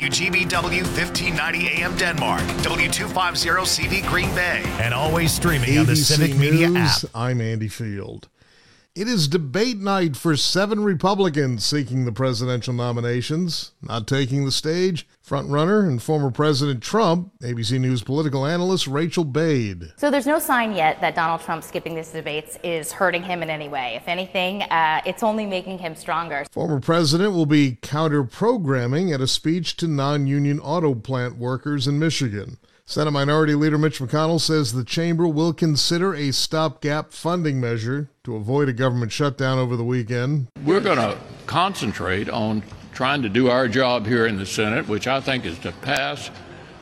WGBW 1590 AM Denmark, W250 CV Green Bay, and always streaming on the Civic Media app. I'm Andy Field. It is debate night for 7 Republicans seeking the presidential nominations. Not taking the stage, frontrunner and former President Trump, ABC News political analyst Rachel Bade. So there's no sign yet that Donald Trump skipping these debates is hurting him in any way. If anything, it's only making him stronger. Former president will be counter-programming at a speech to non-union auto plant workers in Michigan. Senate Minority Leader Mitch McConnell says the chamber will consider a stopgap funding measure to avoid a government shutdown over the weekend. We're going to concentrate on trying to do our job here in the Senate, which I think is to pass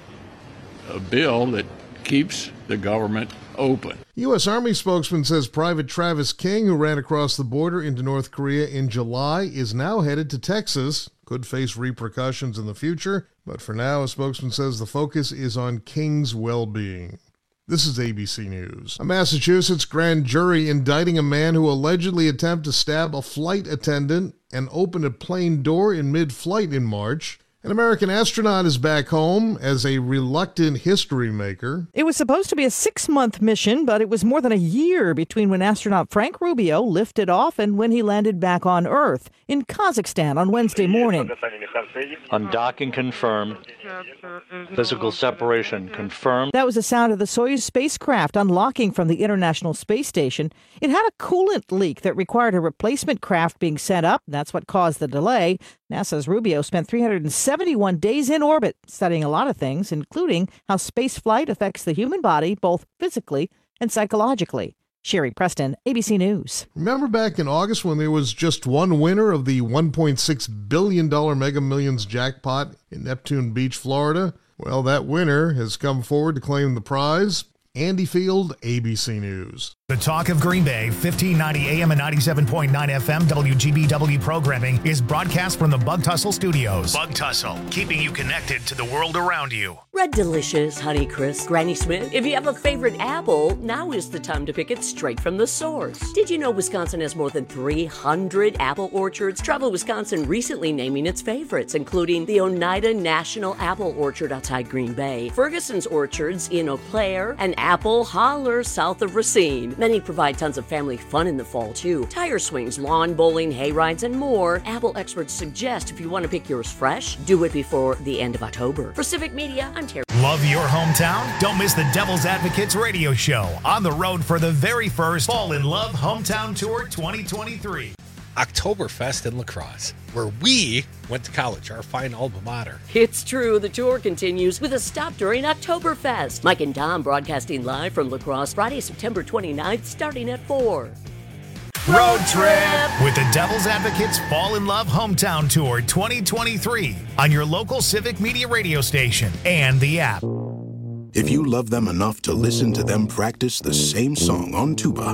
a bill that keeps the government open. U.S. Army spokesman says Private Travis King, who ran across the border into North Korea in July, is now headed to Texas. Could face repercussions in the future, but for now, a spokesman says the focus is on King's well-being. This is ABC News. A Massachusetts grand jury indicting a man who allegedly attempted to stab a flight attendant and open a plane door in mid-flight in March. An American astronaut is back home as a reluctant history maker. It was supposed to be a 6-month mission, but it was more than a year between when astronaut Frank Rubio lifted off and when he landed back on Earth in Kazakhstan on Wednesday morning. Undocking confirmed. Physical separation confirmed. That was the sound of the Soyuz spacecraft unlocking from the International Space Station. It had a coolant leak that required a replacement craft being sent up. That's what caused the delay. NASA's Rubio spent 371 days in orbit studying a lot of things, including how spaceflight affects the human body, both physically and psychologically. Sherry Preston, ABC News. Remember back in August when there was just one winner of the $1.6 billion Mega Millions jackpot in Neptune Beach, Florida? Well, that winner has come forward to claim the prize. Andy Field, ABC News. The Talk of Green Bay, 1590 AM and 97.9 FM WGBW programming is broadcast from the Bug Tussle Studios. Bug Tussle, keeping you connected to the world around you. Red Delicious, Honeycrisp, Granny Smith. If you have a favorite apple, now is the time to pick it straight from the source. Did you know Wisconsin has more than 300 apple orchards? Travel Wisconsin recently naming its favorites, including the Oneida National Apple Orchard outside Green Bay, Ferguson's Orchards in Eau Claire, and Apple Holler south of Racine. Many provide tons of family fun in the fall, too. Tire swings, lawn bowling, hay rides, and more. Apple experts suggest if you want to pick yours fresh, do it before the end of October. For Civic Media, I'm Terry. Love your hometown? Don't miss the Devil's Advocates radio show on the road for the very first Fall in Love Hometown Tour 2023. Oktoberfest in La Crosse, where we went to college, our fine alma mater. It's true. The tour continues with a stop during Oktoberfest. Mike and Tom broadcasting live from La Crosse Friday, September 29th, starting at 4. Road trip with the Devil's Advocates Fall in Love Hometown Tour 2023 on your local Civic Media radio station and the app. If you love them enough to listen to them practice the same song on tuba,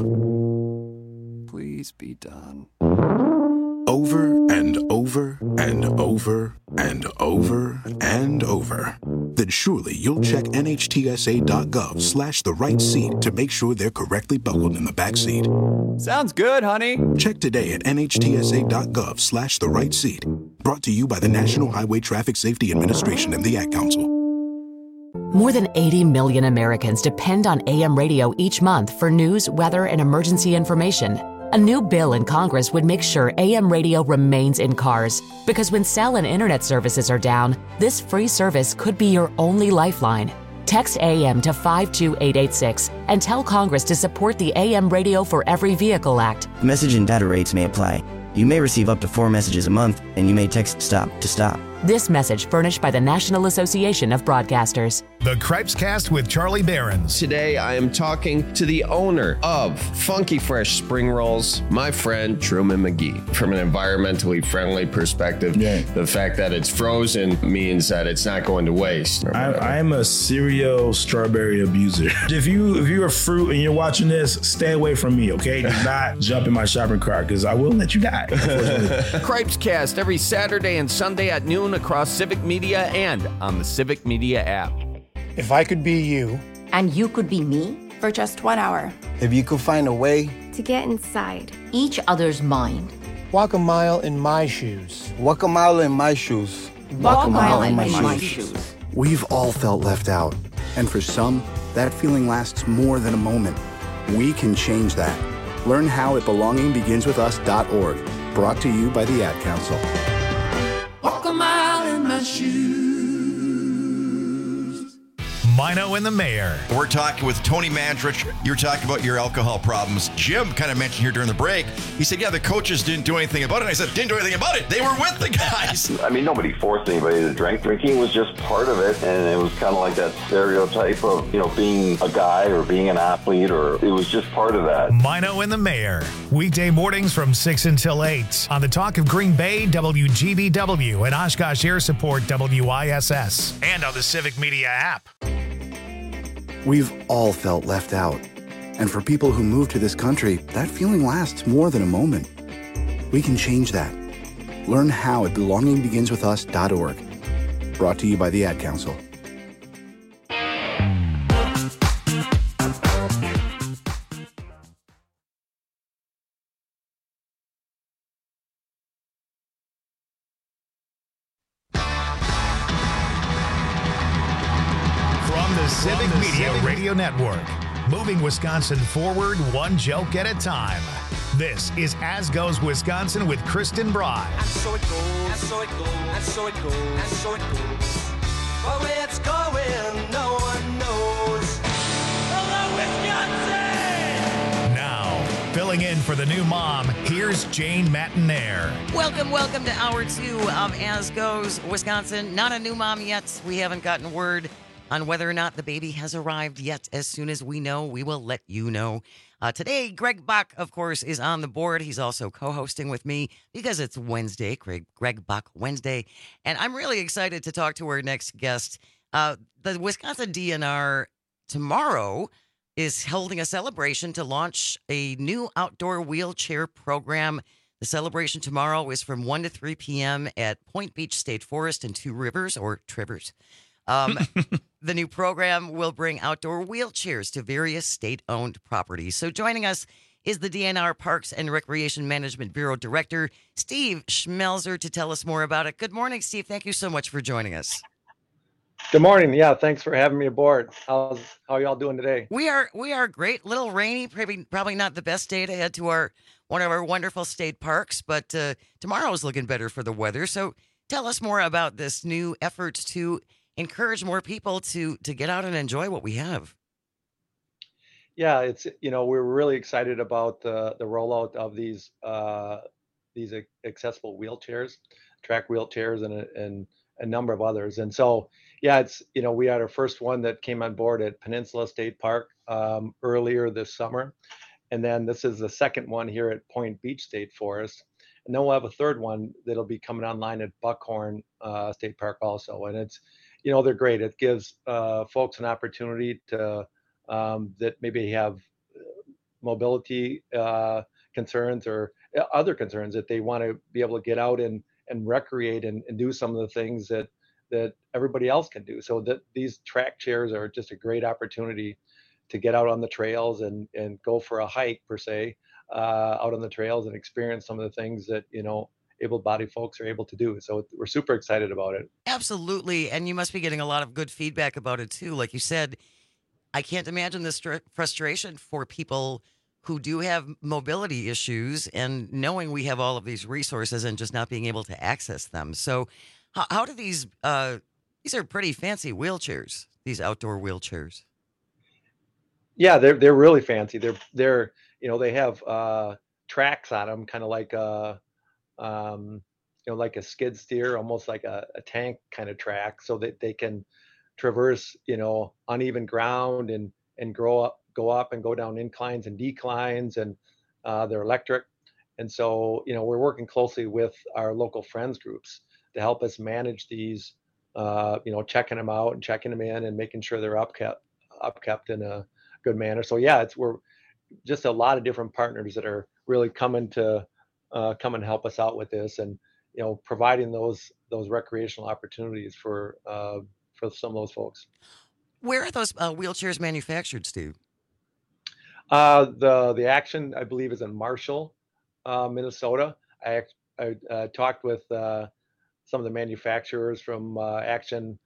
please be done. Over and over and over and over and over, then surely you'll check NHTSA.gov/the right seat to make sure they're correctly buckled in the back seat. Sounds good, honey. Check today at NHTSA.gov/the right seat. Brought to you by the National Highway Traffic Safety Administration and the Ad Council. More than 80 million Americans depend on AM radio each month for news, weather, and emergency information. A new bill in Congress would make sure AM radio remains in cars, because when cell and internet services are down, this free service could be your only lifeline. Text AM to 52886 and tell Congress to support the AM Radio for Every Vehicle Act. Message and data rates may apply. You may receive up to 4 messages a month, and you may text STOP to stop. This message furnished by the National Association of Broadcasters. The Cripescast with Charlie Behrens. Today I am talking to the owner of Funky Fresh Spring Rolls, my friend Truman McGee. From an environmentally friendly perspective, the fact that it's frozen means that it's not going to waste. I am a serial strawberry abuser. If you're a fruit and you're watching this, stay away from me, okay? Do not jump in my shopping cart, because I will let you die. Cripescast every Saturday and Sunday at noon across Civic Media and on the Civic Media app. If I could be you. And you could be me. For just 1 hour. If you could find a way. To get inside. Each other's mind. Walk a mile in my shoes. Walk a mile in my shoes. Walk a mile in my shoes. We've all felt left out, and for some, that feeling lasts more than a moment. We can change that. Learn how at belongingbeginswithus.org. Brought to you by the Ad Council. Walk a mile in my shoes. Mino and the Mayor. We're talking with Tony Mandrich. You're talking about your alcohol problems. Jim kind of mentioned here during the break. He said, yeah, the coaches didn't do anything about it. And I said, didn't do anything about it. They were with the guys. I mean, nobody forced anybody to drink. Drinking was just part of it. And it was kind of like that stereotype of, being a guy or being an athlete, or it was just part of that. Mino and the Mayor. Weekday mornings from 6 until 8 on the Talk of Green Bay, WGBW, and Oshkosh Air Support, WISS, and on the Civic Media app. We've all felt left out. And for people who move to this country, that feeling lasts more than a moment. We can change that. Learn how at belongingbeginswithus.org. Brought to you by the Ad Council. Civic Media Radio Network, moving Wisconsin forward one joke at a time. This is As Goes Wisconsin with Kristen Bry. And so it goes, and so it goes, and so it goes, and so it goes. But where it's going, no one knows. Hello, Wisconsin! Now, filling in for the new mom, here's Jane Matenaer. Welcome to Hour 2 of As Goes Wisconsin. Not a new mom yet. We haven't gotten word on whether or not the baby has arrived yet. As soon as we know, we will let you know. Today, Greg Bach, of course, is on the board. He's also co-hosting with me because it's Wednesday, Greg Bach Wednesday. And I'm really excited to talk to our next guest. The Wisconsin DNR tomorrow is holding a celebration to launch a new outdoor wheelchair program. The celebration tomorrow is from 1 to 3 p.m. at Point Beach State Forest in Two Rivers, or Trivers. The new program will bring outdoor wheelchairs to various state-owned properties. So joining us is the DNR Parks and Recreation Management Bureau Director, Steve Schmelzer, to tell us more about it. Good morning, Steve. Thank you so much for joining us. Good morning. Yeah, thanks for having me aboard. How are y'all doing today? We are great. A little rainy, probably not the best day to head to one of our wonderful state parks, but tomorrow's looking better for the weather. So tell us more about this new effort to encourage more people to get out and enjoy what we have. Yeah, it's we're really excited about the rollout of these accessible wheelchairs, track wheelchairs, and a number of others. And so yeah, it's we had our first one that came on board at Peninsula State Park earlier this summer, and then this is the second one here at Point Beach State Forest, and then we'll have a third one that'll be coming online at Buckhorn State Park also. And it's they're great. It gives folks an opportunity to that maybe have mobility concerns or other concerns, that they want to be able to get out and recreate and do some of the things that everybody else can do. So that these track chairs are just a great opportunity to get out on the trails and go for a hike per se, out on the trails and experience some of the things that able-bodied folks are able to do. So we're super excited about it. Absolutely. And you must be getting a lot of good feedback about it too. Like you said, I can't imagine this frustration for people who do have mobility issues and knowing we have all of these resources and just not being able to access them. So how do these are pretty fancy wheelchairs, these outdoor wheelchairs. Yeah, they're really fancy. They're they have tracks on them, kind of like like a skid steer, almost like a tank kind of track, so that they can traverse, uneven ground and go up and go down inclines and declines, and they're electric. And so, we're working closely with our local friends groups to help us manage these, checking them out and checking them in and making sure they're upkept in a good manner. So yeah, we're just a lot of different partners that are really coming to come and help us out with this, and providing those recreational opportunities for some of those folks. Where are those wheelchairs manufactured, Steve? The action, I believe, is in Marshall, Minnesota. I talked with some of the manufacturers from Action.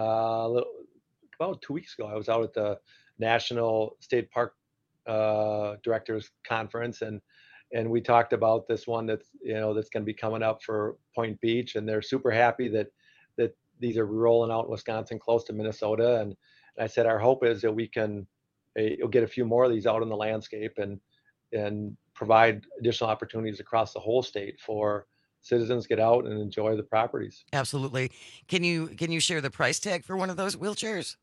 About 2 weeks ago, I was out at the National State Park Directors Conference, and we talked about this one that's that's going to be coming up for Point Beach, and they're super happy that these are rolling out in Wisconsin, close to Minnesota. And I said our hope is that we can you'll get a few more of these out in the landscape and provide additional opportunities across the whole state for citizens to get out and enjoy the properties. Absolutely. Can you share the price tag for one of those wheelchairs?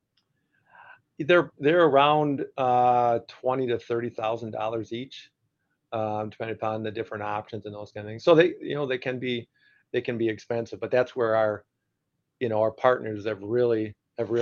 They're around $20,000 to $30,000 each, depending upon the different options and those kind of things. So they can be expensive, but that's where our partners have really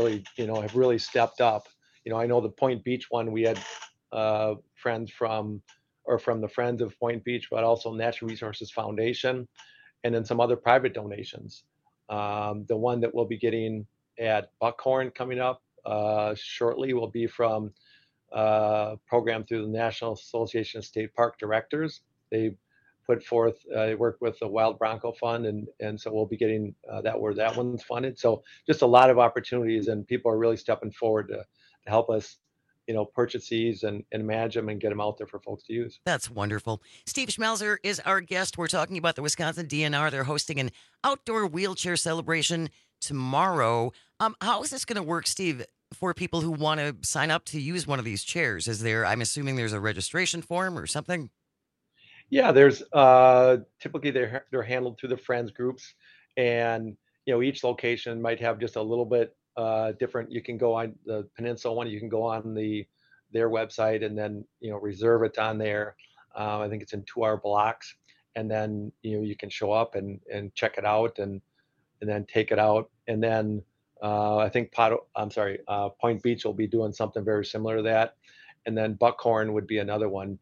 stepped up. I know the Point Beach one, we had friends from the Friends of Point Beach, but also Natural Resources Foundation, and then some other private donations. The one that we'll be getting at Buckhorn coming up shortly will be from a program through the National Association of State Park Directors. They put forth, they work with the Wild Bronco Fund, and so we'll be getting that where that one's funded. So just a lot of opportunities, and people are really stepping forward to help us purchase these and manage them and get them out there for folks to use. That's wonderful. Steve Schmelzer is our guest. We're talking about the Wisconsin DNR. They're hosting an outdoor wheelchair celebration tomorrow. How is this going to work, Steve, for people who want to sign up to use one of these chairs? I'm assuming there's a registration form or something? Yeah, there's typically they're handled through the Friends groups, and each location might have just a little bit different. You can go on the Peninsula one, you can go on their website and then reserve it on there. I think it's in 2-hour blocks, and then you can show up and check it out and then take it out. And then I think Point Beach will be doing something very similar to that, and then Buckhorn would be another one.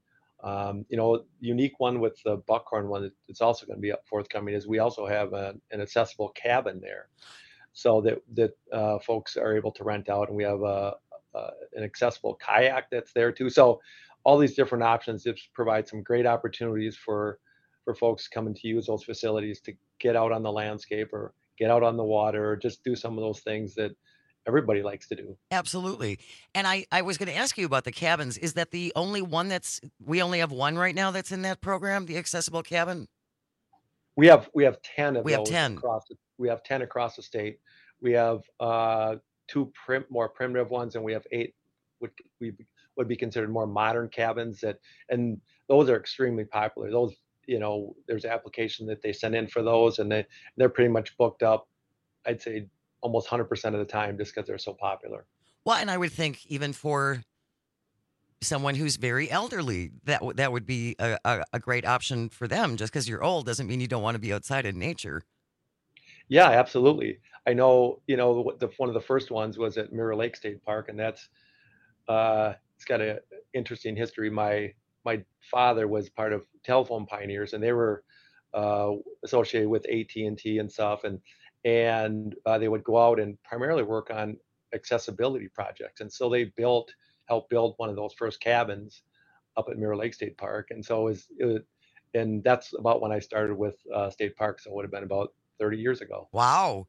Unique one with the Buckhorn one it's also going to be up forthcoming is we also have an accessible cabin there, so that folks are able to rent out, and we have an accessible kayak that's there too. So all these different options just provide some great opportunities for folks coming to use those facilities to get out on the landscape or get out on the water or just do some of those things that everybody likes to do. Absolutely. And I was going to ask you about the cabins. Is that the only one we only have one right now that's in that program, the accessible cabin? We have 10 of we those. Have 10. We have 10 across the state. We have 2 more primitive ones, and we have 8 would be considered more modern cabins and those are extremely popular. Those, there's application that they send in for those, and they're pretty much booked up, I'd say almost 100% of the time, just because they're so popular. Well, and I would think even for someone who's very elderly, that would be a great option for them. Just because you're old doesn't mean you don't want to be outside in nature. Yeah, absolutely. I know, one of the first ones was at Mirror Lake State Park, and that's it's got an interesting history. My father was part of Telephone Pioneers, and they were associated with AT&T and stuff, and they would go out and primarily work on accessibility projects. And so they helped build one of those first cabins up at Mirror Lake State Park. And so and that's about when I started with State Park. So it would have been about 30 years ago. Wow.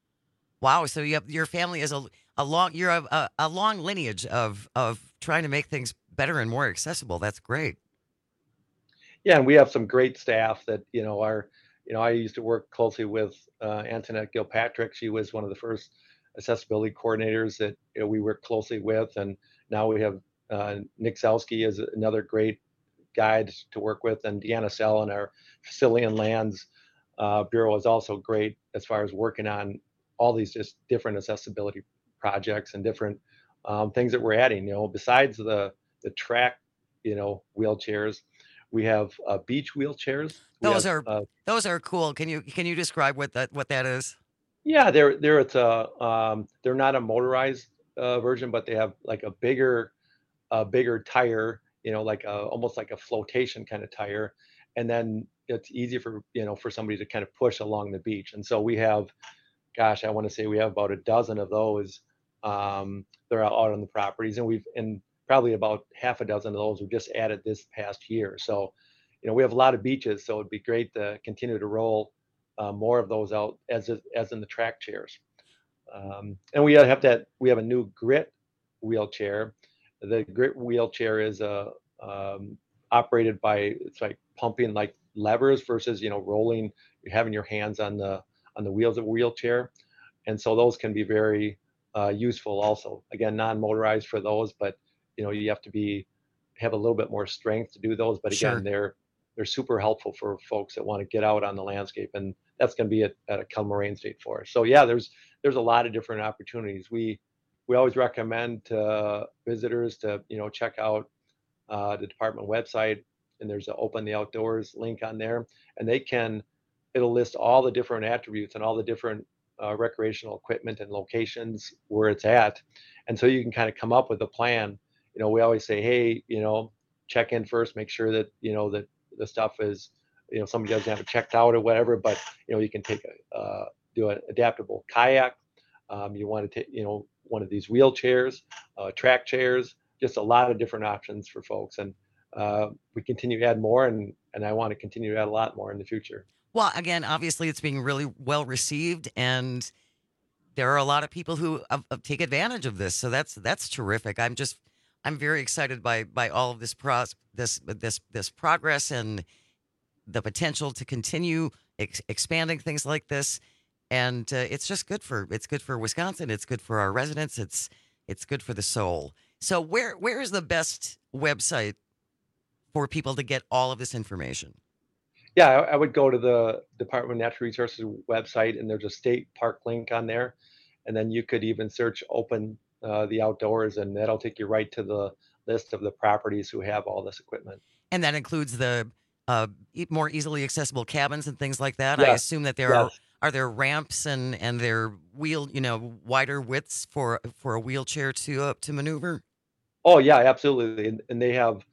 So your family is a long lineage of trying to make things better and more accessible. That's great. Yeah. And we have some great staff that, I used to work closely with Antoinette Gilpatrick. She was one of the first accessibility coordinators that we work closely with. And now we have Nick Zelsky is another great guide to work with. And Deanna Sell in our Facility and Lands Bureau is also great as far as working on all these just different accessibility projects and different things that we're adding. Besides the track, wheelchairs, we have beach wheelchairs. Those are cool. Can you describe what that is? Yeah, they're not a motorized version, but they have like a bigger tire, like almost like a flotation kind of tire, and then it's easy for somebody to kind of push along the beach. And so we have, I want to say we have about a dozen of those. They're out on the properties, and probably about half a dozen of those were just added this past year. So, we have a lot of beaches, so it'd be great to continue to roll more of those out as in the track chairs. And we have a new Grit wheelchair. The Grit wheelchair is operated by, it's like pumping like levers versus, rolling, having your hands on the wheels of a wheelchair. And so those can be very useful also. Again, non-motorized for those, but you have to have a little bit more strength to do those. But again, they're super helpful for folks that want to get out on the landscape, and that's going to be at a Kel Moraine State Forest. So yeah, there's a lot of different opportunities. We always recommend to visitors to check out the department website, and there's an Open the Outdoors link on there, and it'll list all the different attributes and all the different recreational equipment and locations where it's at, and so you can kind of come up with a plan. We always say, hey, check in first, make sure that that the stuff is, somebody doesn't have it checked out or whatever, but you can do an adaptable kayak. You want to take one of these wheelchairs, track chairs, just a lot of different options for folks, and we continue to add more, and I want to continue to add a lot more in the future. Well, again, obviously it's being really well received, and there are a lot of people who take advantage of this. So that's terrific. I'm very excited by all of this progress and the potential to continue expanding things like this. And it's just good for Wisconsin. It's good for our residents. It's good for the soul. So where is the best website for people to get all of this information? Yeah, I would go to the Department of Natural Resources website, and there's a state park link on there. And then you could even search Open the Outdoors, and that'll take you right to the list of the properties who have all this equipment. And that includes the more easily accessible cabins and things like that. Yes. I assume that there are there ramps and there wider widths for a wheelchair to maneuver. Oh yeah, absolutely. And they have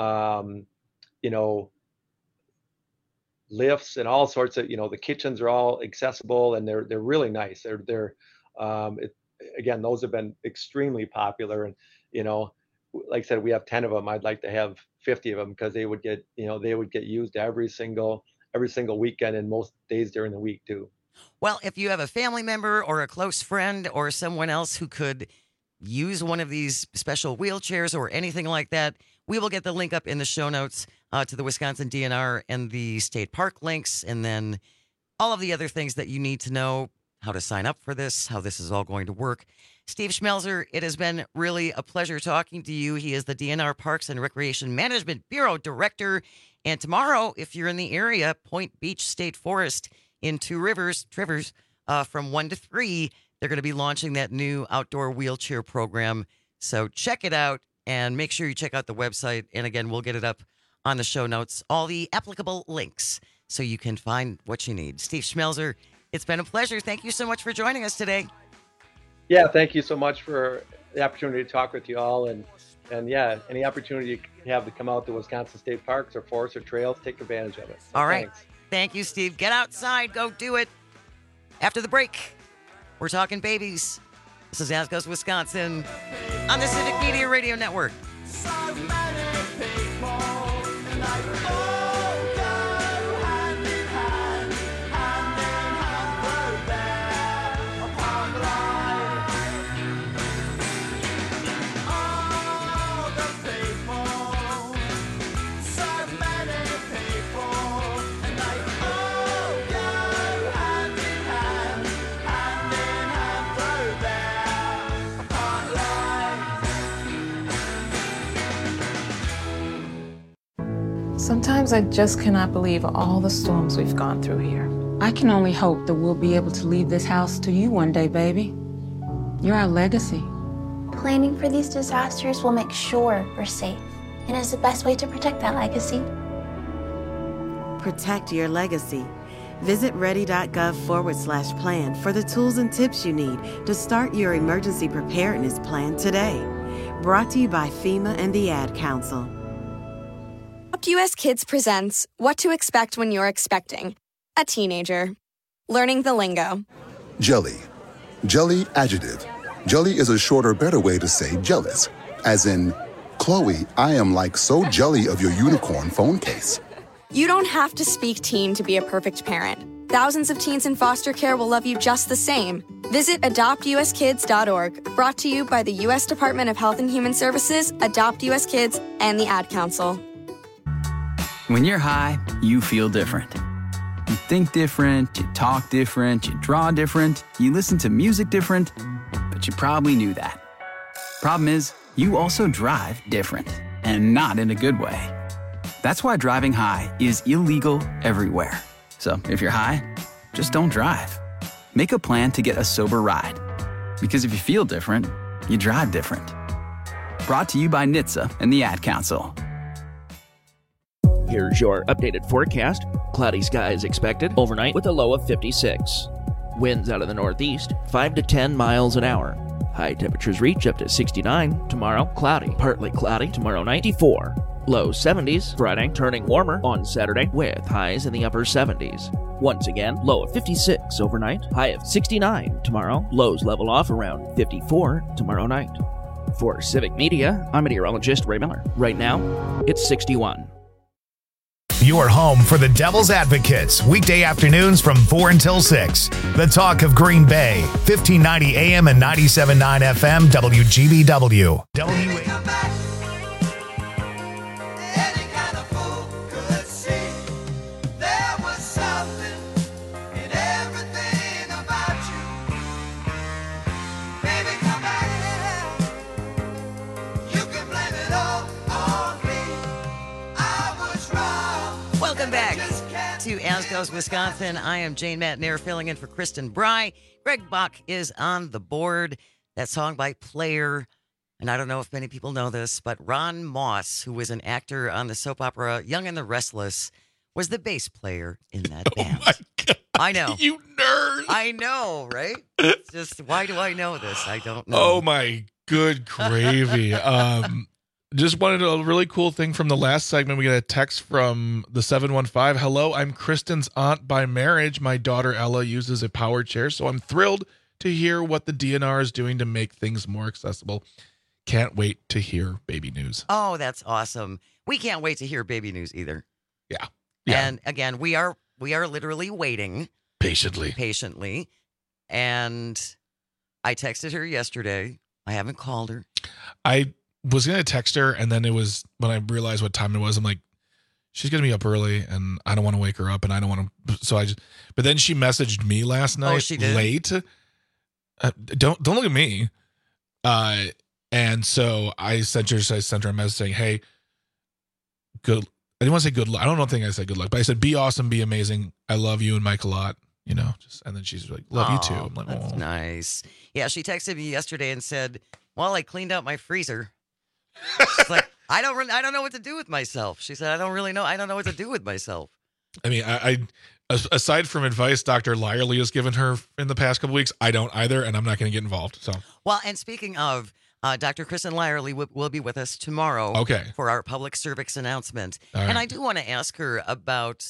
lifts and all sorts of, the kitchens are all accessible, and they're really nice. Again, those have been extremely popular, and like I said, we have 10 of them. I'd like to have 50 of them, because they would get used every single weekend, and most days during the week too. Well, if you have a family member or a close friend or someone else who could use one of these special wheelchairs or anything like that, we will get the link up in the show notes to the Wisconsin DNR and the state park links, and then all of the other things that you need to know, how to sign up for this, how this is all going to work. Steve Schmelzer, it has been really a pleasure talking to you. He is the DNR Parks and Recreation Management Bureau Director. And tomorrow, if you're in the area, Point Beach State Forest in Two Rivers, from 1 to 3, they're going to be launching that new outdoor wheelchair program. So check it out, and make sure you check out the website. And again, we'll get it up on the show notes, all the applicable links, so you can find what you need. Steve Schmelzer, it's been a pleasure. Thank you so much for joining us today. Yeah, thank you so much for the opportunity to talk with you all. And yeah, any opportunity you have to come out to Wisconsin State Parks or forests or trails, take advantage of it. So all right. Thanks. Thank you, Steve. Get outside. Go do it. After the break, we're talking babies. This is As Goes Wisconsin on the Civic Media Radio Network. Sometimes I just cannot believe all the storms we've gone through here. I can only hope that we'll be able to leave this house to you one day, baby. You're our legacy. Planning for these disasters will make sure we're safe, and is the best way to protect that legacy. Protect your legacy. Visit ready.gov/plan for the tools and tips you need to start your emergency preparedness plan today. Brought to you by FEMA and the Ad Council. US Kids presents What to Expect When You're Expecting a Teenager. Learning the lingo. Jelly. Jelly adjective. Jelly is a shorter, better way to say jealous. As in, Chloe, I am like so jelly of your unicorn phone case. You don't have to speak teen to be a perfect parent. thousands of teens in foster care will love you just the same. Visit adoptuskids.org, brought to you by the U.S. Department of Health and Human Services, Adopt U.S. Kids, and the Ad Council. When you're high, you feel different. You think different, you talk different, you draw different, you listen to music different, but you probably knew that. Problem is, you also drive different, and not in a good way. That's why driving high is illegal everywhere. So if you're high, just don't drive. Make a plan to get a sober ride. Because if you feel different, you drive different. Brought to you by NHTSA and the Ad Council. Here's your updated forecast. Cloudy skies expected overnight with a low of 56. Winds out of the northeast, 5 to 10 miles an hour. High temperatures reach up to 69 tomorrow. Cloudy, partly cloudy tomorrow night, 54. Low 70s Friday, turning warmer on Saturday with highs in the upper 70s. Once again, low of 56 overnight, high of 69 tomorrow. Lows level off around 54 tomorrow night. For Civic Media, I'm meteorologist Ray Miller. Right now, it's 61. Your home for the Devil's Advocates, weekday afternoons from 4 until 6. The talk of Green Bay, 1590 AM and 97.9 FM, WGBW. Welcome back to As Goes Wisconsin. I am Jane Matnair filling in for Kristen Bry. Greg Bach is on the board. That song by Player. And I don't know if many people know this, but Ron Moss, who was an actor on the soap opera Young and the Restless, was the bass player in that band. My God, I know. You nerd. I know, right? It's just, why do I know this? I don't know. Oh, my good gravy. Just wanted a really cool thing from the last segment. We got a text from the 715. Hello, I'm Kristen's aunt by marriage. My daughter Ella uses a power chair, so I'm thrilled to hear what the DNR is doing to make things more accessible. Can't wait to hear baby news. Oh, that's awesome. We can't wait to hear baby news either. Yeah. And again, we are literally waiting patiently. And I texted her yesterday. I haven't called her. I was going to text her, and then it was when I realized what time it was, I'm like, she's going to be up early, and I don't want to wake her up, and I don't want to. So but then she messaged me last night she did? late. Don't look at me. And so I sent her a message saying, hey, good. I didn't want to say good luck. I don't think I said good luck, but I said, be awesome, be amazing. I love you and Mike a lot. You know, and then she's like, love you too. I'm like, that's nice. Yeah, she texted me yesterday and said, well, I cleaned out my freezer. She's like, I don't know what to do with myself. She said, I don't know what to do with myself. I mean, I aside from advice Dr. Lyerly has given her in the past couple weeks, I don't either, and I'm not going to get involved. So, well, and speaking of, Dr. Kristen Lyerly will be with us tomorrow for our public service announcement. Right. And I do want to ask her about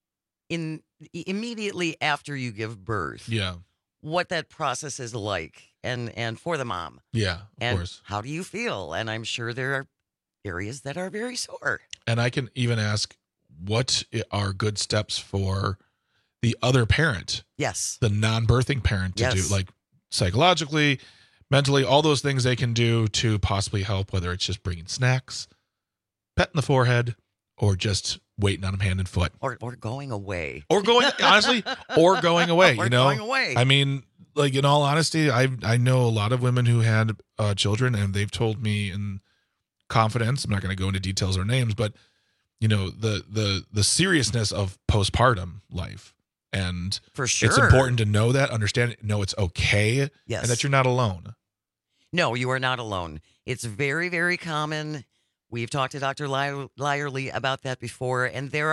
immediately after you give birth. Yeah. What that process is like and for the mom. Yeah, of course. How do you feel? And I'm sure there are areas that are very sore. And I can even ask, what are good steps for the other parent? Yes. The non-birthing parent to do, like psychologically, mentally, all those things they can do to possibly help, whether it's just bringing snacks, pet in the forehead, or just waiting on them hand and foot. Or going away. Or going, honestly, or going away, Or going away. I mean, like, in all honesty, I know a lot of women who had children, and they've told me in confidence, I'm not going to go into details or names, but, you know, the seriousness of postpartum life. And for sure, it's important to know that, understand it, know it's okay, yes, and that you're not alone. No, you are not alone. It's very, very common. We've talked to Dr. Lyerly about that before, and there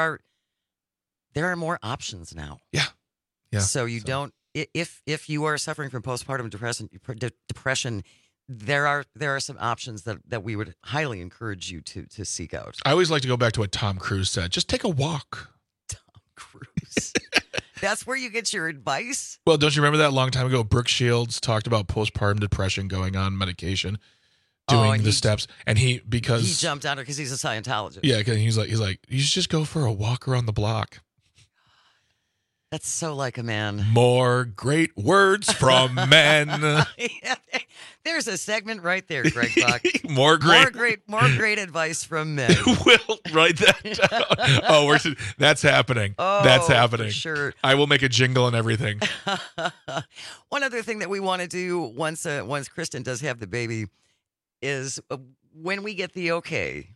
are more options now. Yeah. So you don't, if you are suffering from postpartum depression, there are some options that we would highly encourage you to seek out. I always like to go back to what Tom Cruise said: just take a walk. Tom Cruise. That's where you get your advice? Well, don't you remember that long time ago? Brooke Shields talked about postpartum depression, going on medication, doing the steps, and he jumped on her because he's a Scientologist. Yeah, because he's like, you should just go for a walk around the block. That's so like a man. More great words from men. Yeah, there's a segment right there, Greg Buck. More great advice from men. We'll write that down. Oh, that's happening. Oh, that's happening. For sure. I will make a jingle and everything. One other thing that we want to do once Kristen does have the baby is when we get the okay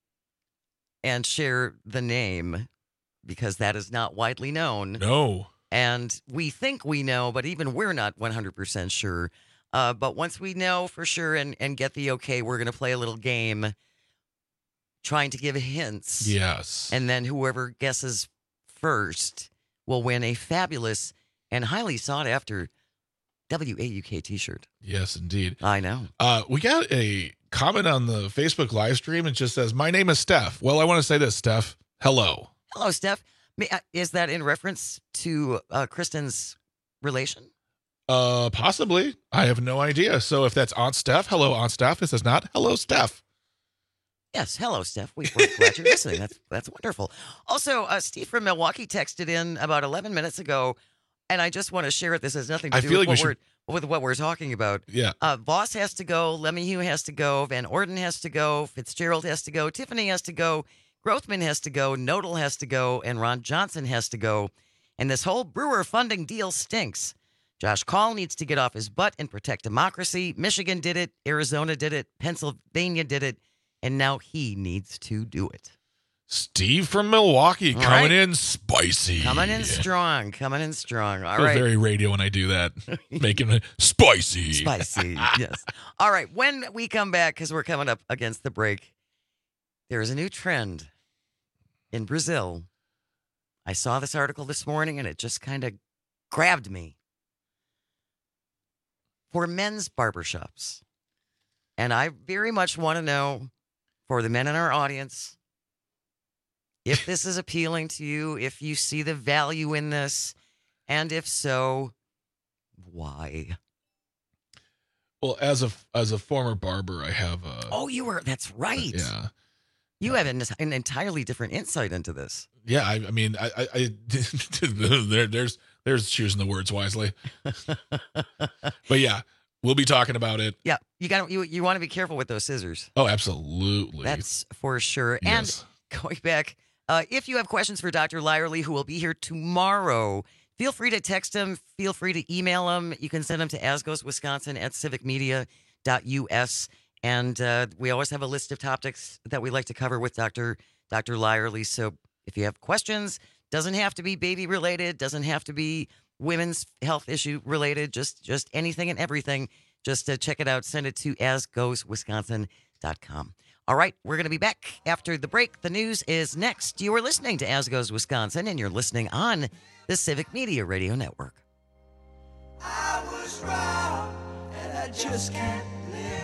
and share the name, because that is not widely known. No. And we think we know, but even we're not 100% sure. But once we know for sure and get the okay, we're going to play a little game trying to give hints. Yes. And then whoever guesses first will win a fabulous and highly sought after WAUK t-shirt. Yes, indeed. I know. We got a comment on the Facebook live stream. It just says, "My name is Steph." Well, I want to say this, Steph. Hello. Hello, Steph. Is that in reference to Kristen's relation? Possibly. I have no idea. So if that's Aunt Steph, hello, Aunt Steph. If it's not, hello, Steph. Yes, hello, Steph. We're glad you're listening. That's wonderful. Also, Steve from Milwaukee texted in about 11 minutes ago, and I just want to share it. This has nothing to do with what we're talking about. Yeah. Voss has to go. Lemieux has to go. Van Orden has to go. Fitzgerald has to go. Tiffany has to go. Grothman has to go. Nodal has to go. And Ron Johnson has to go. And this whole Brewer funding deal stinks. Josh Kaul needs to get off his butt and protect democracy. Michigan did it. Arizona did it. Pennsylvania did it. And now he needs to do it. Steve from Milwaukee coming in spicy. Coming in strong. All Feels right. very radio when I do that. Making it spicy. Spicy, yes. All right. When we come back, because we're coming up against the break, there is a new trend in Brazil. I saw this article this morning, and it just kind of grabbed me. For men's barbershops. And I very much want to know, for the men in our audience, if this is appealing to you, if you see the value in this, and if so, why? Well, as a former barber, I have a... Oh, you were... That's right. Yeah. You have an entirely different insight into this. Yeah, I mean, I there's choosing the words wisely. But yeah, we'll be talking about it. Yeah, you want to be careful with those scissors. Oh, absolutely. That's for sure. Yes. And going back, if you have questions for Dr. Lyerly, who will be here tomorrow, feel free to text him. Feel free to email him. You can send him to asgoswisconsin@civicmedia.us. And we always have a list of topics that we like to cover with Dr. Lyerly. So if you have questions, doesn't have to be baby related, doesn't have to be women's health issue related, just anything and everything. Just check it out. Send it to asgoeswisconsin.com. All right, we're going to be back after the break. The news is next. You are listening to As Goes Wisconsin, and you're listening on the Civic Media Radio Network. I was wrong, and I just can't live.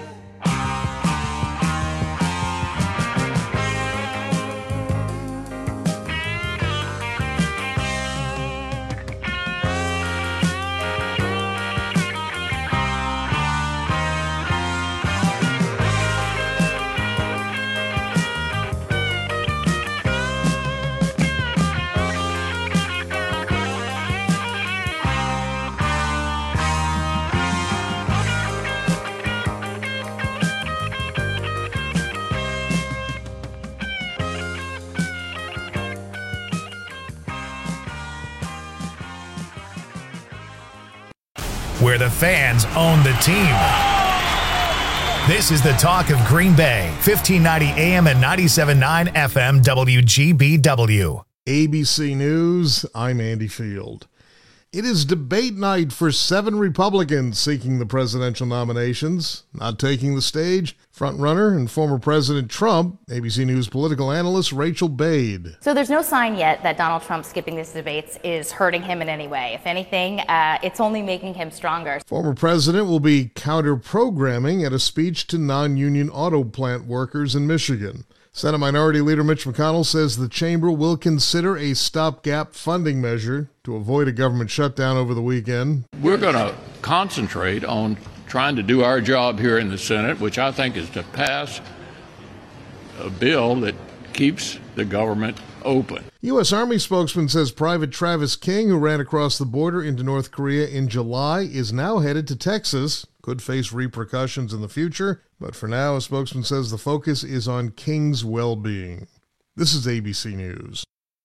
Where the fans own the team. This is the talk of Green Bay, 1590 AM and 97.9 FM WGBW. ABC News, I'm Andy Field. It is debate night for 7 Republicans seeking the presidential nominations. Not taking the stage, frontrunner and former President Trump, ABC News political analyst Rachel Bade. So there's no sign yet that Donald Trump skipping these debates is hurting him in any way. If anything, it's only making him stronger. Former president will be counter-programming at a speech to non-union auto plant workers in Michigan. Senate Minority Leader Mitch McConnell says the chamber will consider a stopgap funding measure to avoid a government shutdown over the weekend. We're going to concentrate on trying to do our job here in the Senate, which I think is to pass a bill that keeps the government open. U.S. Army spokesman says Private Travis King, who ran across the border into North Korea in July, is now headed to Texas. Could face repercussions in the future, but for now, a spokesman says the focus is on King's well-being. This is ABC News.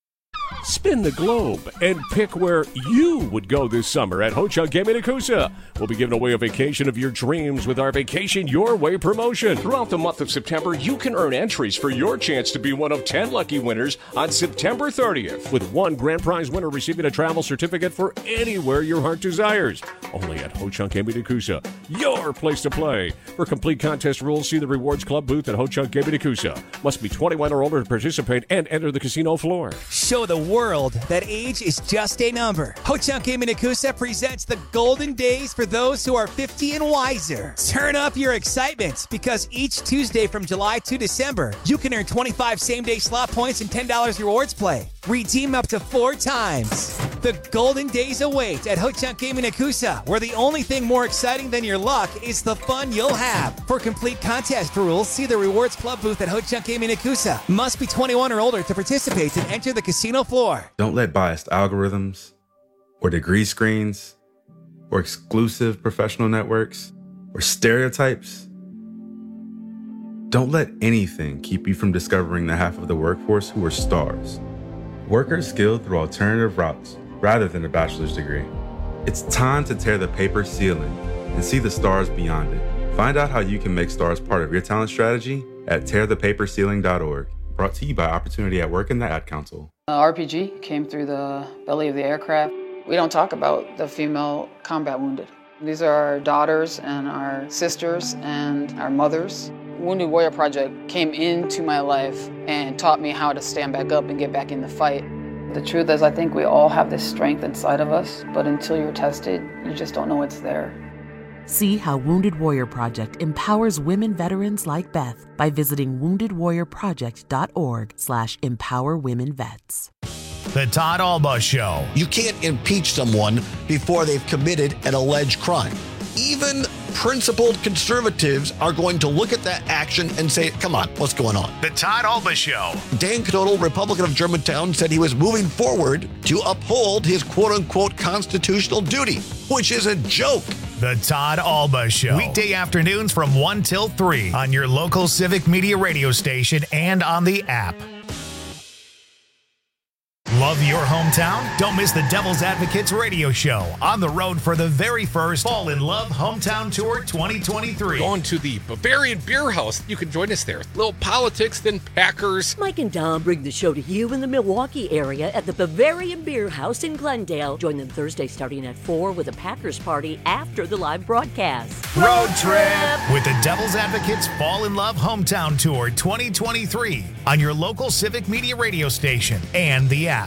Spin the globe and pick where you would go this summer at Ho Chunk Gaming Nakusa. We'll be giving away a vacation of your dreams with our Vacation Your Way promotion. Throughout the month of September, you can earn entries for your chance to be one of 10 lucky winners on September 30th, with one grand prize winner receiving a travel certificate for anywhere your heart desires. Only at Ho Chunk Gaming Nakusa, your place to play. For complete contest rules, see the Rewards Club booth at Ho Chunk Gaming Nakusa. Must be 21 or older to participate and enter the casino floor. Show the world that age is just a number. Ho Chunk Gaming Nakusa presents the golden days for those who are 50 and wiser. Turn up your excitement, because each Tuesday from July to December, you can earn 25 same-day slot points and $10 rewards play. Redeem up to 4 times. The golden days await at Ho Chunk Gaming Nakusa, where the only thing more exciting than your luck is the fun you'll have. For complete contest rules, see the Rewards Club booth at Ho Chunk Gaming Nakusa. Must be 21 or older to participate and enter the casino floor. Don't let biased algorithms or degree screens or exclusive professional networks or stereotypes. Don't let anything keep you from discovering the half of the workforce who are stars. Workers skilled through alternative routes rather than a bachelor's degree. It's time to tear the paper ceiling and see the stars beyond it. Find out how you can make stars part of your talent strategy at tearthepaperceiling.org. Brought to you by Opportunity at Work and the Ad Council. RPG came through the belly of the aircraft. We don't talk about the female combat wounded. These are our daughters and our sisters and our mothers. Wounded Warrior Project came into my life and taught me how to stand back up and get back in the fight. The truth is, I think we all have this strength inside of us, but until you're tested, you just don't know it's there. See how Wounded Warrior Project empowers women veterans like Beth by visiting woundedwarriorproject.org/empowerwomenvets. The Todd Alba Show. You can't impeach someone before they've committed an alleged crime. Even principled conservatives are going to look at that action and say, come on, what's going on? The Todd Alba Show. Dan Knodel, Republican of Germantown, said he was moving forward to uphold his quote-unquote constitutional duty, which is a joke. The Todd Alba Show. Weekday afternoons from 1 till 3 on your local Civic Media radio station and on the app. Love your hometown? Don't miss the Devil's Advocates radio show on the road for the very first Fall in Love Hometown Tour 2023. Going to the Bavarian Beer House. You can join us there. Little politics, then Packers. Mike and Dom bring the show to you in the Milwaukee area at the Bavarian Beer House in Glendale. Join them Thursday starting at 4 with a Packers party after the live broadcast. Road trip with the Devil's Advocates Fall in Love Hometown Tour 2023 on your local Civic Media radio station and the app.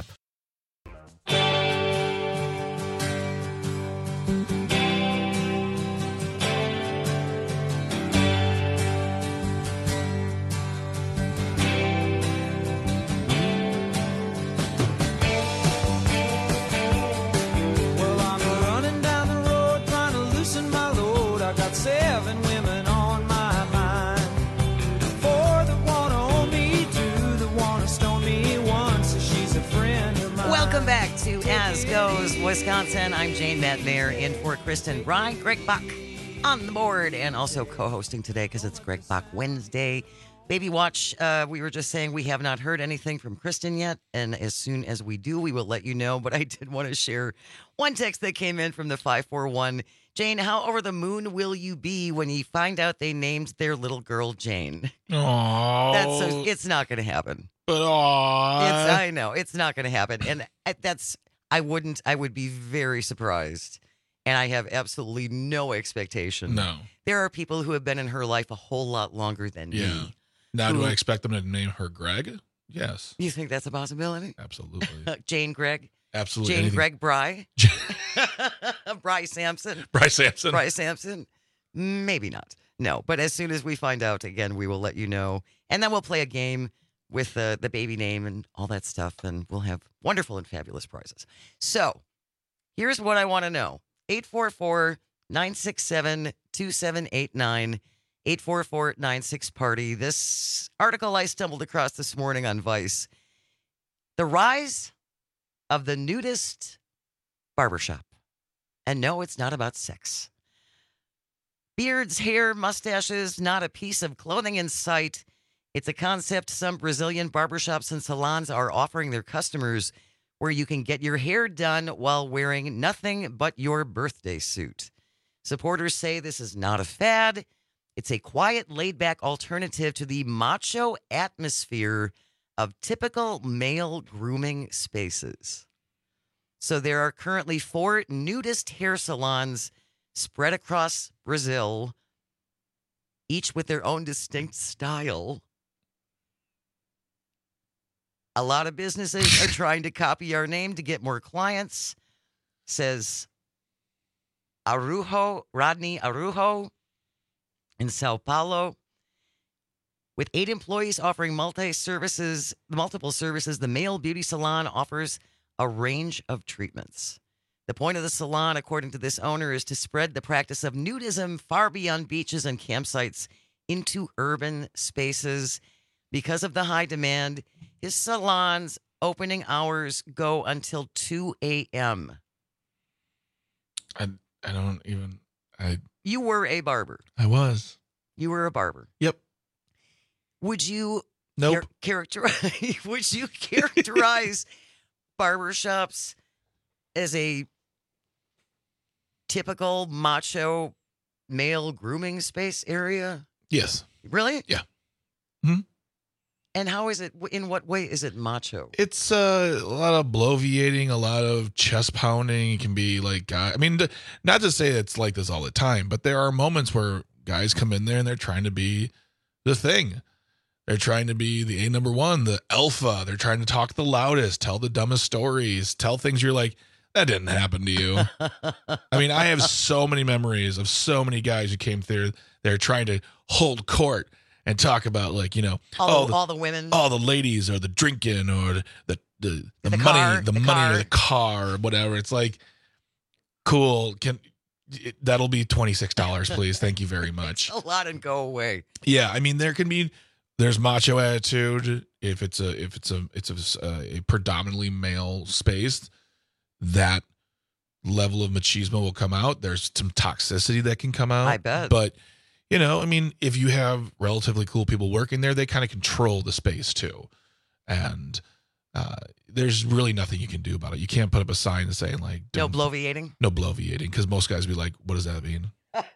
Well, I'm running down the road trying to loosen my load. I got 7 women on my mind. 4 that wanna own me, 2 that wanna stone me, 1 says she's a friend of mine. Welcome back to As Goes Wisconsin. I'm Jane Mattner in for Kristen Rye. Greg Bach on the board and also co-hosting today because it's Greg Bach Wednesday. Baby Watch, we were just saying we have not heard anything from Kristen yet, and as soon as we do, we will let you know. But I did want to share one text that came in from the 541. Jane, how over the moon will you be when you find out they named their little girl Jane? Oh, It's not going to happen. But I know it's not going to happen, and I would be very surprised, and I have absolutely no expectation. No, there are people who have been in her life a whole lot longer than me. Now, do I expect them to name her Greg? Yes. You think that's a possibility? Absolutely. Jane Greg. Absolutely. Jane Anything. Greg Bry. Bry Sampson. Bryce Sampson. Bryce Sampson. Maybe not. No, but as soon as we find out, again, we will let you know, and then we'll play a game with the baby name and all that stuff, and we'll have wonderful and fabulous prizes. So here's what I want to know. 844-967-2789. 844-96-PARTY. This article I stumbled across this morning on Vice. The rise of the nudist barbershop. And no, it's not about sex. Beards, hair, mustaches, not a piece of clothing in sight. It's a concept some Brazilian barbershops and salons are offering their customers, where you can get your hair done while wearing nothing but your birthday suit. Supporters say this is not a fad. It's a quiet, laid-back alternative to the macho atmosphere of typical male grooming spaces. So there are currently 4 nudist hair salons spread across Brazil, each with their own distinct style. A lot of businesses are trying to copy our name to get more clients, says Rodney Arujo in Sao Paulo. With 8 employees offering multiple services, the male beauty salon offers a range of treatments. The point of the salon, according to this owner, is to spread the practice of nudism far beyond beaches and campsites into urban spaces. Because of the high demand, his salon's opening hours go until 2 a.m. You were a barber. I was. You were a barber. Yep. Would you Nope. would you characterize barbershops as a typical macho male grooming space area? Yes. Really? Yeah. And how is it? In what way is it macho? It's a lot of bloviating, a lot of chest pounding. It can be like, I mean, not to say it's like this all the time, but there are moments where guys come in there and they're trying to be the thing. They're trying to be the number one, the alpha. They're trying to talk the loudest, tell the dumbest stories, tell things you're like, that didn't happen to you. I mean, I have so many memories of so many guys who came through. They're trying to hold court and talk about, like, you know, all the women, all the ladies, or the drinking, or the money, car, the money, or the car, or whatever. It's like, cool. That'll be $26, please. Thank you very much. A lot, and go away. Yeah, I mean, there's macho attitude if it's a predominantly male space. That level of machismo will come out. There's some toxicity that can come out. I bet. But, you know, I mean, if you have relatively cool people working there, they kind of control the space too. And there's really nothing you can do about it. You can't put up a sign saying, like, no bloviating? No bloviating, because most guys be like, what does that mean?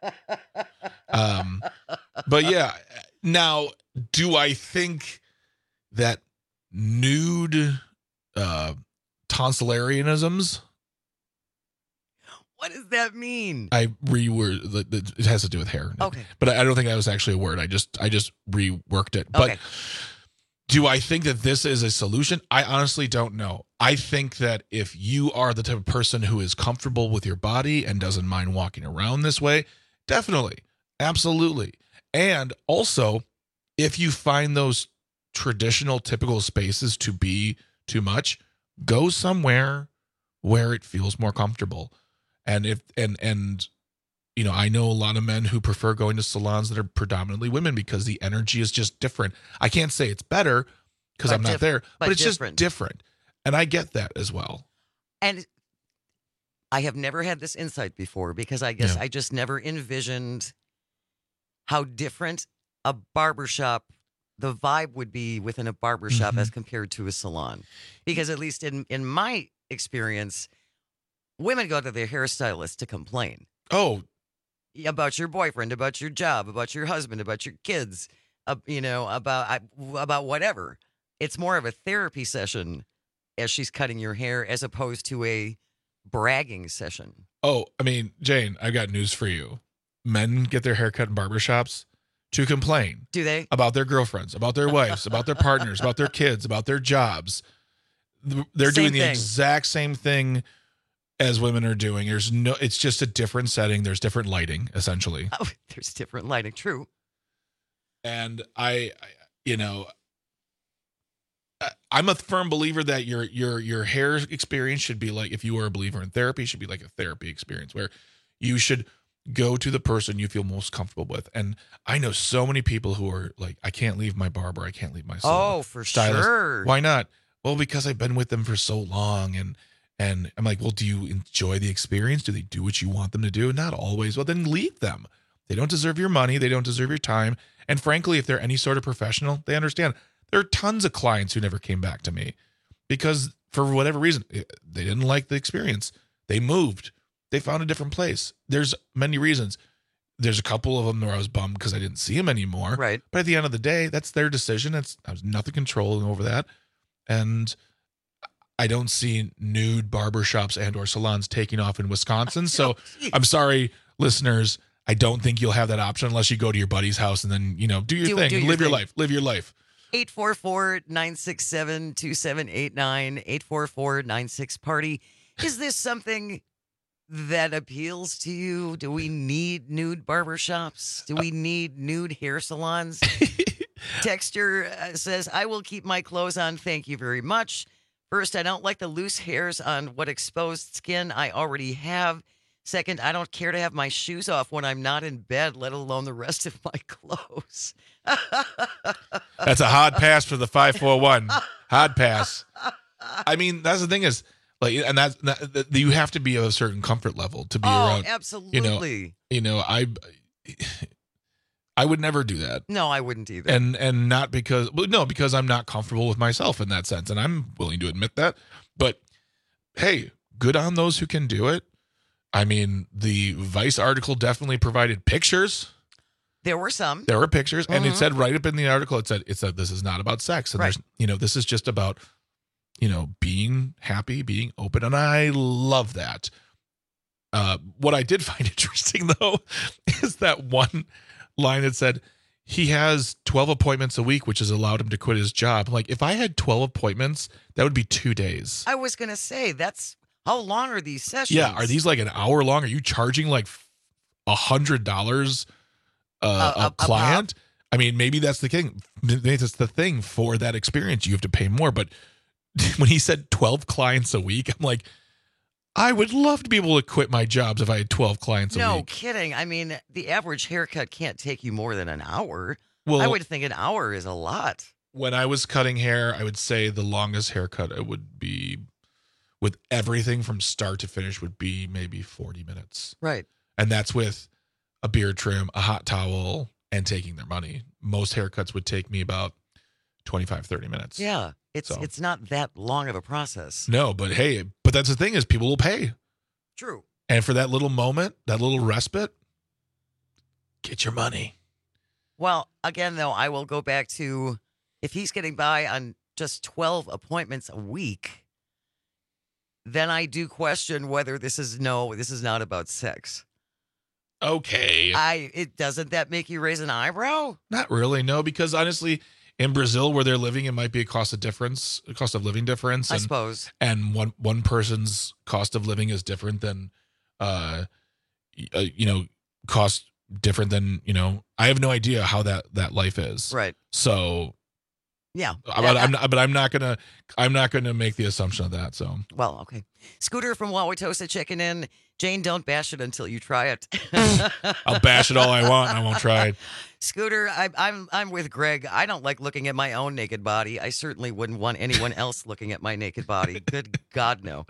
But yeah, now, do I think that nude tonsillarianisms? What does that mean? I reword it has to do with hair. Okay. But I don't think that was actually a word. I just reworked it. Okay. But do I think that this is a solution? I honestly don't know. I think that if you are the type of person who is comfortable with your body and doesn't mind walking around this way, definitely. Absolutely. And also, if you find those traditional, typical spaces to be too much, go somewhere where it feels more comfortable. And you know, I know a lot of men who prefer going to salons that are predominantly women because the energy is just different. I can't say it's better because I'm not there, but it's different. just different. And I get that as well. And I have never had this insight before, because I guess I just never envisioned how different a barbershop, the vibe would be within a barbershop as compared to a salon. Because at least in my experience, women go to their hairstylist to complain. Oh. About your boyfriend, about your job, about your husband, about your kids, you know, about whatever. It's more of a therapy session as she's cutting your hair, as opposed to a bragging session. Oh, I mean, Jane, I've got news for you. Men get their hair cut in barbershops to complain. Do they? About their girlfriends, about their wives, about their partners, about their kids, about their jobs. They're doing the exact same thing as women are doing. It's just a different setting. There's different lighting, essentially. Oh, there's different lighting. True. And I'm a firm believer that your hair experience should be like, if you are a believer in therapy, should be like a therapy experience where you should go to the person you feel most comfortable with. And I know so many people who are like, I can't leave my barber. I can't leave my salon. Oh, for sure. Why not? Well, because I've been with them for so long, and I'm like, well, do you enjoy the experience? Do they do what you want them to do? Not always. Well, then leave them. They don't deserve your money. They don't deserve your time. And frankly, if they're any sort of professional, they understand. There are tons of clients who never came back to me because for whatever reason, they didn't like the experience. They moved. They found a different place. There's many reasons. There's a couple of them where I was bummed because I didn't see them anymore. Right. But at the end of the day, that's their decision. I was nothing controlling over that. And I don't see nude barbershops and or salons taking off in Wisconsin. So I'm sorry, listeners. I don't think you'll have that option unless you go to your buddy's house and then, do your thing and live your life. Live your life. 844-967-2789, 844-96-PARTY. Is this something that appeals to you? Do we need nude barbershops? Do we need nude hair salons? Texter says, I will keep my clothes on. Thank you very much. First, I don't like the loose hairs on what exposed skin I already have. Second, I don't care to have my shoes off when I'm not in bed, let alone the rest of my clothes. That's a hard pass for the 541. Hard pass. I mean, that's the thing is, like, and that you have to be of a certain comfort level to be around. Absolutely. I would never do that. No, I wouldn't either. And not because, because I'm not comfortable with myself in that sense, and I'm willing to admit that. But hey, good on those who can do it. I mean, the Vice article definitely provided pictures. There were some. There were pictures, and it said right up in the article, it said this is not about sex, and there's this is just about being happy, being open, and I love that. What I did find interesting though is that one line that said he has 12 appointments a week, which has allowed him to quit his job. Like, if I had 12 appointments, that would be 2 days. I was gonna say how long are these sessions? Yeah, are these like an hour long? Are you charging like $100 a client? I mean, maybe that's the thing. Maybe that's the thing for that experience. You have to pay more. But when he said 12 clients a week, I'm like, I would love to be able to quit my jobs if I had 12 clients a week. No kidding. I mean, the average haircut can't take you more than an hour. Well, I would think an hour is a lot. When I was cutting hair, I would say the longest haircut it would be, with everything from start to finish, would be maybe 40 minutes. Right. And that's with a beard trim, a hot towel, and taking their money. Most haircuts would take me about 25, 30 minutes. Yeah. It's not that long of a process. No, but hey, that's the thing is people will pay. True. And for that little moment, that little respite, get your money. Well, again, though, I will go back to if he's getting by on just 12 appointments a week, then I do question whether this is not about sex. Okay. Doesn't that make you raise an eyebrow? Not really, no, because honestly, in Brazil where they're living, it might be a cost of living difference. I suppose. And one person's cost of living is different than, cost different than, I have no idea how that life is. Right. So. Yeah. But I'm not gonna make the assumption of that. So. Well, okay. Scooter from Wauwatosa checking in. Jane, don't bash it until you try it. I'll bash it all I want. I won't try it. Scooter, I'm with Greg. I don't like looking at my own naked body. I certainly wouldn't want anyone else looking at my naked body. Good God, no.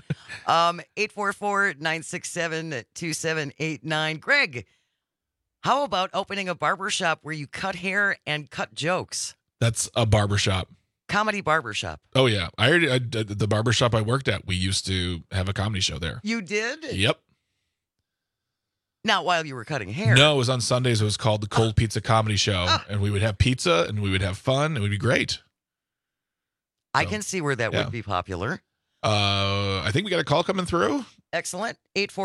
844-967-2789. Greg, how about opening a barbershop where you cut hair and cut jokes? That's a barbershop. Comedy barbershop. Oh, yeah. The barbershop I worked at, we used to have a comedy show there. You did? Yep. Not while you were cutting hair. No, it was on Sundays. It was called the Cold Pizza Comedy Show. And we would have pizza and we would have fun. It would be great. I can see where that would be popular. I think we got a call coming through. Excellent.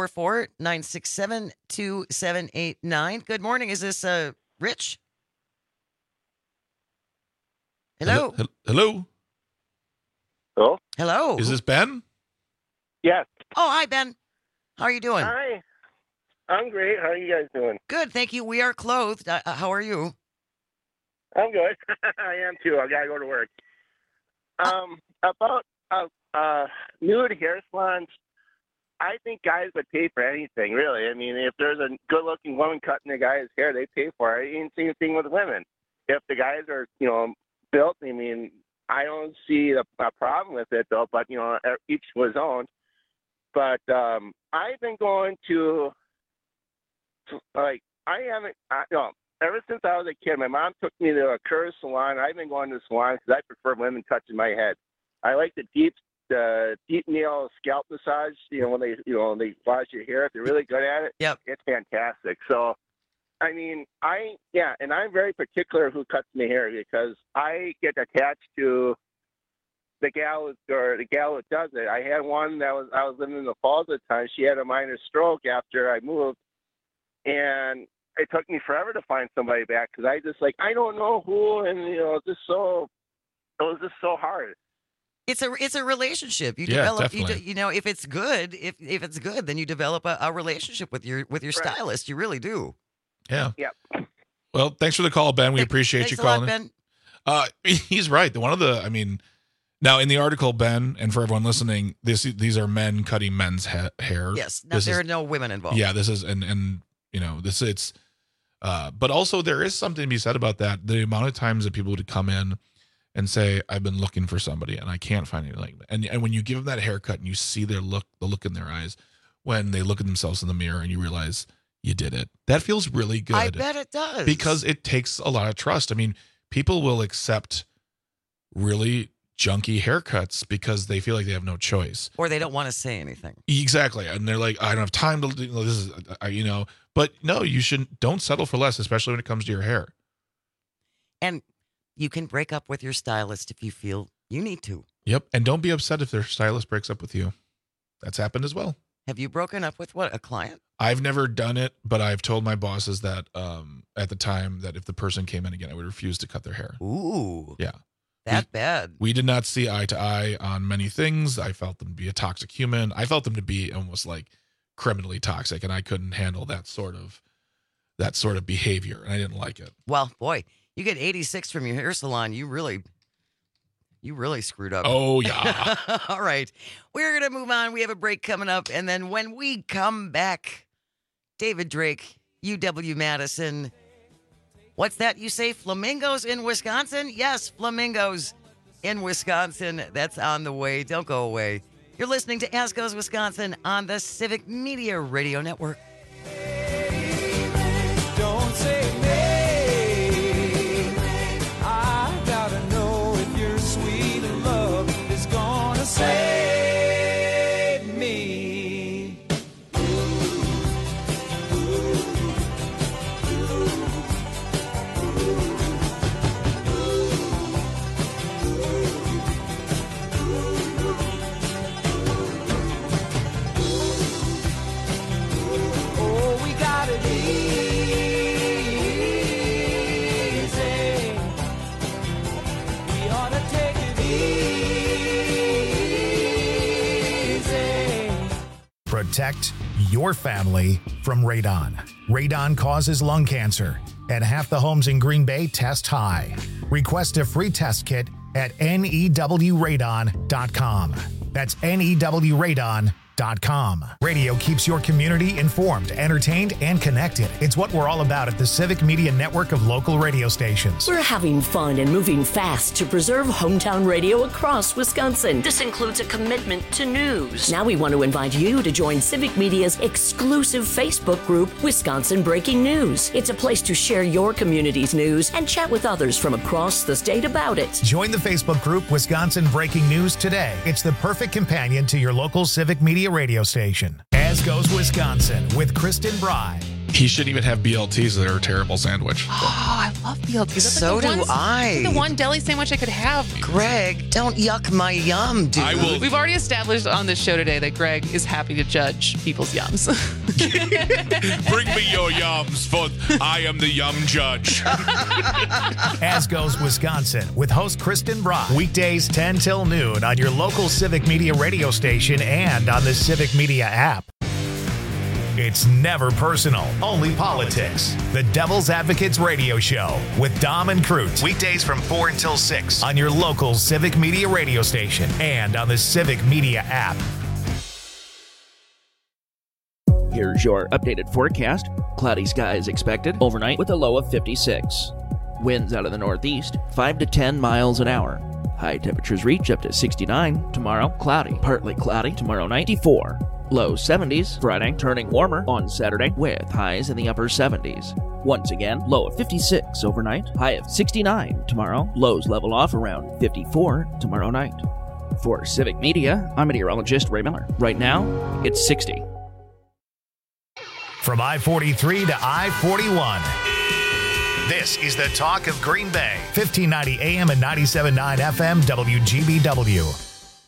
844-967-2789. Good morning. Is this Rich? Hello. Hello. Hello. Hello. Is this Ben? Yes. Oh, hi, Ben. How are you doing? Hi. I'm great. How are you guys doing? Good, thank you. We are clothed. How are you? I'm good. I am too. I gotta go to work. About nude hair salons, I think guys would pay for anything, really. I mean, if there's a good-looking woman cutting a guy's hair, they pay for it. You can see the thing with women. If the guys are, built, I mean, I don't see a problem with it, though, but, each to his own. But I've been going to ever since I was a kid, my mom took me to a Curve salon. I've been going to salons because I prefer women touching my head. I like the deep nail scalp massage. When they wash your hair, if they're really good at it. Yep, it's fantastic. So, I mean, and I'm very particular who cuts my hair because I get attached to the gal who does it. I had one I was living in the Falls at the time. She had a minor stroke after I moved, and it took me forever to find somebody back because I don't know who, and it was just so hard. It's a relationship. You Yeah, develop, definitely. if it's good, if it's good, then you develop a relationship with your stylist. You really do. Yeah. Yep. Well, thanks for the call, Ben. We appreciate you Thanks a lot, calling. Ben. He's right. Now in the article, Ben, and for everyone listening, these are men cutting men's hair. Yes. Now, there are no women involved. Yeah, this is but also there is something to be said about that. The amount of times that people would come in and say, I've been looking for somebody and I can't find anything. And when you give them that haircut and you see the look in their eyes when they look at themselves in the mirror and you realize you did it, that feels really good. I bet it does. Because it takes a lot of trust. I mean, people will accept really junky haircuts because they feel like they have no choice. Or they don't want to say anything. Exactly. And they're like, I don't have time to do this. But no, don't settle for less, especially when it comes to your hair. And you can break up with your stylist if you feel you need to. Yep. And don't be upset if their stylist breaks up with you. That's happened as well. Have you broken up with a client? I've never done it, but I've told my bosses that at the time that if the person came in again, I would refuse to cut their hair. Ooh. Yeah. Bad. We did not see eye to eye on many things. I felt them to be a toxic human. I felt them to be almost like criminally toxic, and I couldn't handle that sort of behavior, and I didn't like it. Well, boy, you get 86 from your hair salon, you really screwed up. Oh, yeah. All right. We're going to move on. We have a break coming up, and then when we come back, David Drake, UW-Madison. What's that you say? Flamingos in Wisconsin? Yes, flamingos in Wisconsin. That's on the way. Don't go away. You're listening to As Goes Wisconsin on the Civic Media Radio Network. Don't say me. I gotta know if your sweet love is gonna save me. Oh, we got it easy. We ought to take it easy. Protect your family from radon. Radon causes lung cancer, and half the homes in Green Bay test high. Request a free test kit at newradon.com. That's newradon.com. Radio keeps your community informed, entertained, and connected. It's what we're all about at the Civic Media Network of local radio stations. We're having fun and moving fast to preserve hometown radio across Wisconsin. This includes a commitment to news. Now we want to invite you to join Civic Media's exclusive Facebook group, Wisconsin Breaking News. It's a place to share your community's news and chat with others from across the state about it. Join the Facebook group Wisconsin Breaking News today. It's the perfect companion to your local Civic Media radio station. As Goes Wisconsin with Kristen Bry. He shouldn't even have BLTs. They're a terrible sandwich. Oh, I love BLTs. That's So like do I. The one deli sandwich I could have. Greg, don't yuck my yum, dude. I will. We've already established on this show today that Greg is happy to judge people's yums. Bring me your yums, for I am the yum judge. As Goes Wisconsin with host Kristen Bry. Weekdays 10 till noon on your local Civic Media radio station and on the Civic Media app. It's never personal, only politics. The Devil's Advocates Radio Show with Dom and Crute. Weekdays from 4 until 6 on your local Civic Media radio station and on the Civic Media app. Here's your updated forecast. Cloudy skies expected overnight with a low of 56. Winds out of the northeast, 5 to 10 miles an hour. High temperatures reach up to 69 tomorrow, cloudy, partly cloudy tomorrow night, 54. Low 70s Friday, turning warmer on Saturday with highs in the upper 70s. Once again, low of 56 overnight, high of 69 tomorrow, lows level off around 54 tomorrow night. For Civic Media, I'm meteorologist Ray Miller. Right now, it's 60. From I-43 to I-41. This is the talk of Green Bay. 1590 AM and 97.9 FM WGBW.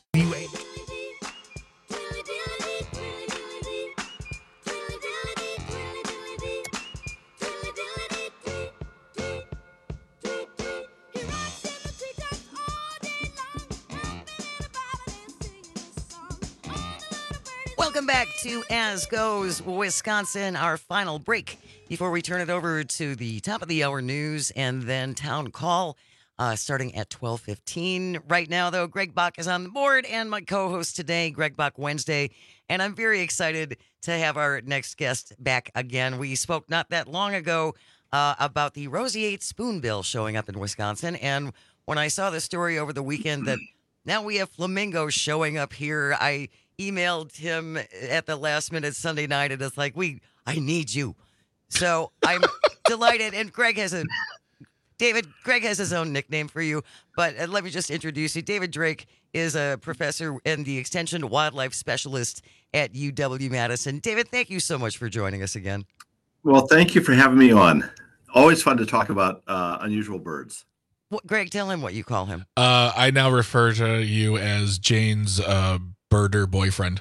Welcome back to As Goes Wisconsin, our final break before we turn it over to the top of the hour news and then town call starting at 12:15. Right now, though, Greg Bach is on the board and my co-host today, Greg Bach Wednesday, and I'm very excited to have our next guest back again. We spoke not that long ago about the Roseate Spoonbill showing up in Wisconsin, and when I saw the story over the weekend that now we have flamingos showing up here, I emailed him at the last minute Sunday night, and it's like, I need you. So I'm delighted. And Greg has his own nickname for you, but let me just introduce you. David Drake is a professor and the extension wildlife specialist at UW-Madison. David, thank you so much for joining us again. Well, thank you for having me on. Always fun to talk about unusual birds. Greg, tell him what you call him. I now refer to you as Jane's birder boyfriend.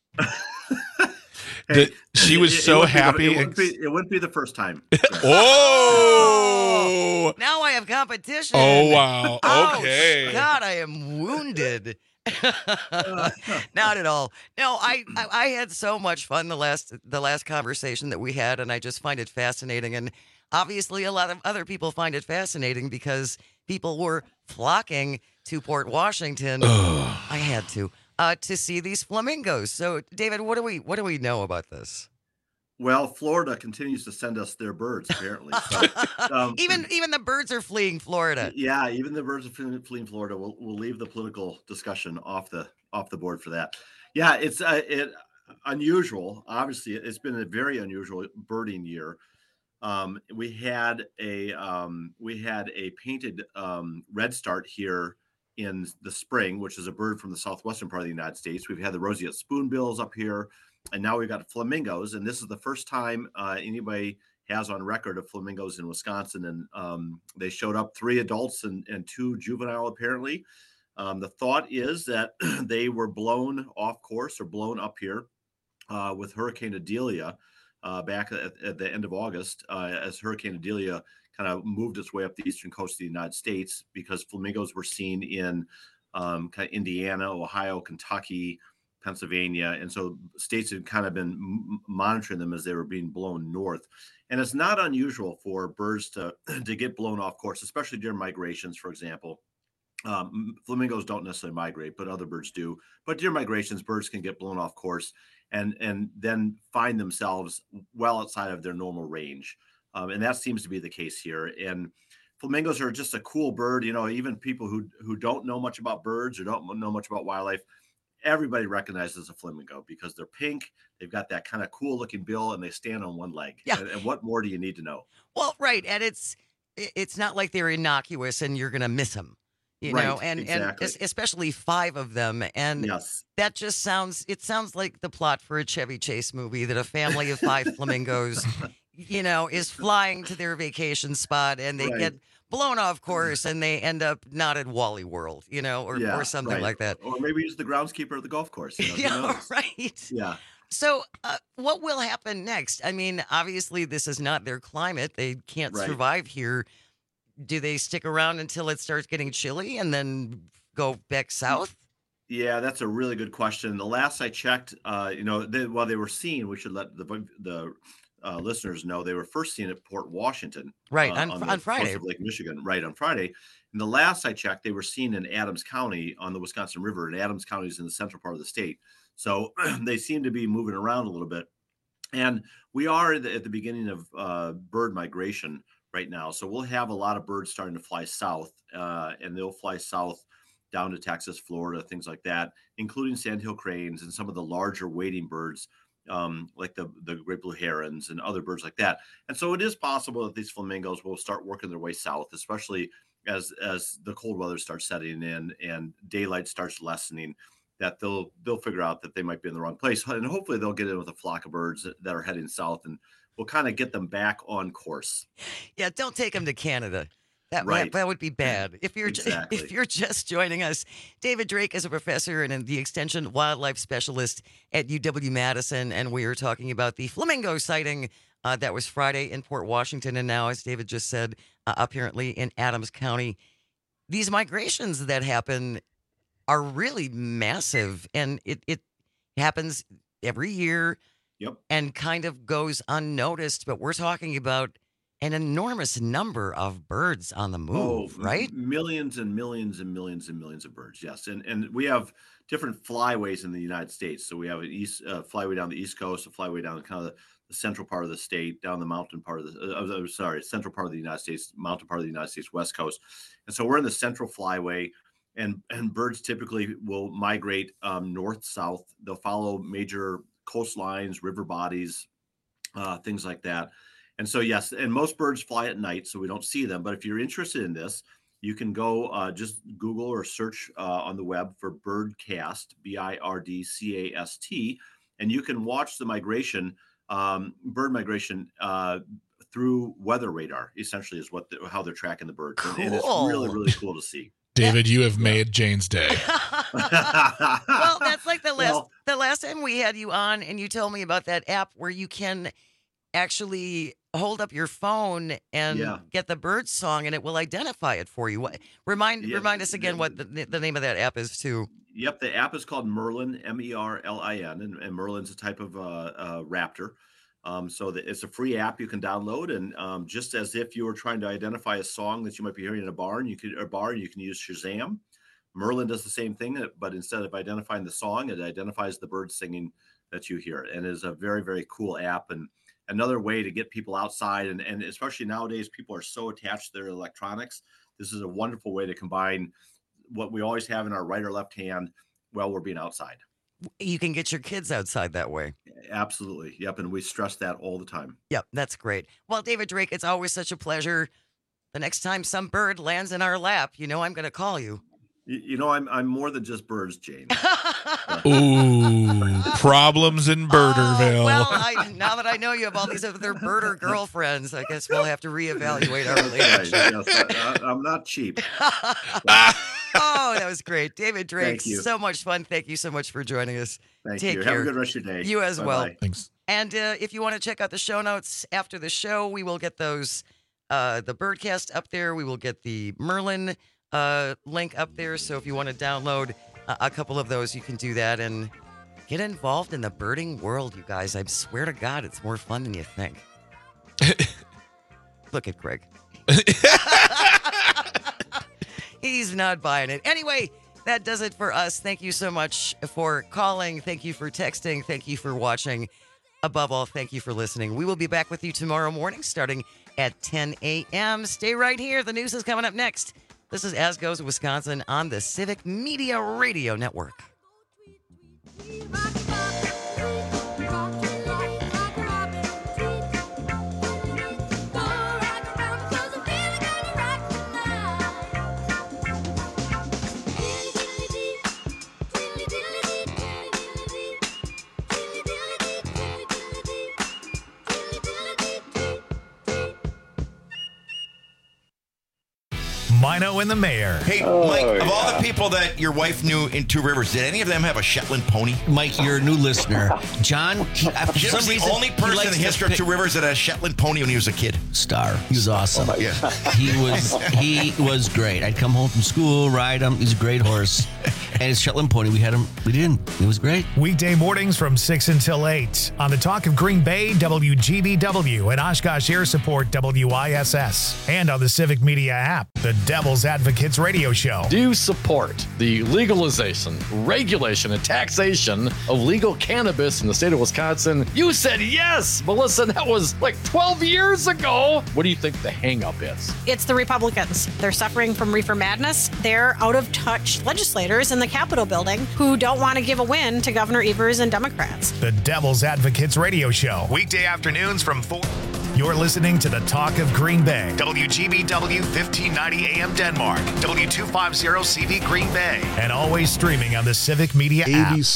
Hey, she was so happy. It wouldn't be the first time. Oh! Now I have competition. Oh, wow. Okay. Ouch. God, I am wounded. Not at all. No, I had so much fun the last conversation that we had, and I just find it fascinating. And obviously, a lot of other people find it fascinating because people were flocking to Port Washington. I had to see these flamingos. So, David, what do we know about this? Well, Florida continues to send us their birds, apparently. So, even the birds are fleeing Florida. Yeah, even the birds are fleeing Florida. We'll leave the political discussion off the board for that. Yeah, it's unusual. Obviously, it's been a very unusual birding year. We had a painted redstart here in the spring, which is a bird from the southwestern part of the United States. We've had the roseate spoonbills up here, and now we've got flamingos. And this is the first time anybody has on record of flamingos in Wisconsin. And they showed up 3 adults and 2 juvenile, apparently. The thought is that they were blown off course or blown up here with Hurricane Adelia back at the end of August as Hurricane Adelia kind of moved its way up the eastern coast of the United States, because flamingos were seen in kind of Indiana, Ohio, Kentucky, Pennsylvania. And so states had kind of been monitoring them as they were being blown north. And it's not unusual for birds to get blown off course, especially during migrations, for example. Flamingos don't necessarily migrate, but other birds do. But during migrations, birds can get blown off course and then find themselves well outside of their normal range. And that seems to be the case here. And flamingos are just a cool bird. You know, even people who don't know much about birds or don't know much about wildlife, everybody recognizes a flamingo because they're pink. They've got that kind of cool looking bill and they stand on one leg. Yeah. And what more do you need to know? Well, right. And it's not like they're innocuous and you're going to miss them. You know, and especially 5 of them. And that just sounds like the plot for a Chevy Chase movie, that a family of 5 flamingos, you know, is flying to their vacation spot and they get blown off course and they end up not at Wally World, you know, or something like that. Or maybe he's the groundskeeper of the golf course. You know, yeah, right. Yeah. So what will happen next? I mean, obviously this is not their climate. They can't survive here. Do they stick around until it starts getting chilly and then go back south? Yeah, that's a really good question. The last I checked, while they were seen, we should let the listeners know, they were first seen at Port Washington. Right, on Friday. Coast of Lake Michigan, right, on Friday. And the last I checked, they were seen in Adams County on the Wisconsin River, and Adams County is in the central part of the state. So they seem to be moving around a little bit. And we are at the beginning of bird migration right now. So we'll have a lot of birds starting to fly south, and they'll fly south down to Texas, Florida, things like that, including sandhill cranes and some of the larger wading birds, like the great blue herons and other birds like that. And so it is possible that these flamingos will start working their way south, especially as the cold weather starts setting in and daylight starts lessening, that they'll figure out that they might be in the wrong place. And hopefully they'll get in with a flock of birds that are heading south, and we'll kind of get them back on course. Yeah, don't take them to Canada. That would be bad. If you're just joining us, David Drake is a professor and the Extension Wildlife Specialist at UW-Madison, and we are talking about the flamingo sighting that was Friday in Port Washington, and now, as David just said, apparently in Adams County. These migrations that happen are really massive, and it happens every year. Yep. And kind of goes unnoticed, but we're talking about an enormous number of birds on the move, right? Millions and millions and millions and millions of birds, yes. And we have different flyways in the United States. So we have an flyway down the East Coast, a flyway down kind of the central part of the state, down the mountain part of the, central part of the United States, mountain part of the United States, West Coast. And so we're in the central flyway, and birds typically will migrate north-south. They'll follow major coastlines, river bodies, things like that. And so, yes, and most birds fly at night, so we don't see them. But if you're interested in this, you can go just Google or search on the web for Birdcast, Birdcast, and you can watch the migration, bird migration through weather radar, essentially, is how they're tracking the birds. Cool. And it's really, really cool to see. David, you have made Jane's day. Well, that's like the last time we had you on, and you told me about that app where you can actually hold up your phone and get the bird song, and it will identify it for you. Remind us again what the name of that app is too. Yep, the app is called Merlin, Merlin, and Merlin's a type of raptor. So it's a free app you can download, and just as if you were trying to identify a song that you might be hearing in a barn, you can use Shazam. Merlin does the same thing, but instead of identifying the song, it identifies the bird singing that you hear, and is a very, very cool app, and another way to get people outside, and especially nowadays, people are so attached to their electronics. This is a wonderful way to combine what we always have in our right or left hand while we're being outside. You can get your kids outside that way. Absolutely. Yep. And we stress that all the time. Yep. That's great. Well, David Drake, it's always such a pleasure. The next time some bird lands in our lap, I'm going to call you. I'm more than just birds, Jane. Ooh, problems in Birderville. Well, now that I know you have all these other birder girlfriends, I guess we'll have to reevaluate our relationship. Yes, I'm not cheap. Oh, that was great. David Drake, Thank you. So much fun. Thank you so much for joining us. Take care. Have a good rest of your day. You as Bye-bye. well. Thanks. And if you want to check out the show notes after the show, we will get those, the Birdcast up there. We will get the Merlin link up there. So if you want to download a couple of those, you can do that and get involved in the birding world, you guys. I swear to God, it's more fun than you think. Look at Greg. He's not buying it. Anyway, that does it for us. Thank you so much for calling. Thank you for texting. Thank you for watching. Above all, thank you for listening. We will be back with you tomorrow morning starting at 10 a.m. Stay right here. The news is coming up next. This is As Goes Wisconsin on the Civic Media Radio Network. Mino and the Mayor. Hey, Mike, of all the people that your wife knew in Two Rivers, did any of them have a Shetland pony? Mike, you're a new listener. John, for Jim was the only person in the history of Two Rivers that had a Shetland pony when he was a kid. Star. He was awesome. Yeah. He was great. I'd come home from school, ride him. He's a great horse. And his Shetland pony, we didn't. It was great. Weekday mornings from 6 until 8 on the Talk of Green Bay, WGBW, and Oshkosh Air Support, WISS, and on the Civic Media app. The Devil's Advocates Radio Show. Do you support the legalization, regulation, and taxation of legal cannabis in the state of Wisconsin? You said yes, Melissa. That was like 12 years ago. What do you think the hang-up is? It's the Republicans. They're suffering from reefer madness. They're out-of-touch legislators in the Capitol building who don't want to give a win to Governor Evers and Democrats. The Devil's Advocates Radio Show. Weekday afternoons from 4. You're listening to the Talk of Green Bay. WGBW 1590 AM Denmark. W250 CV Green Bay. And always streaming on the Civic Media app.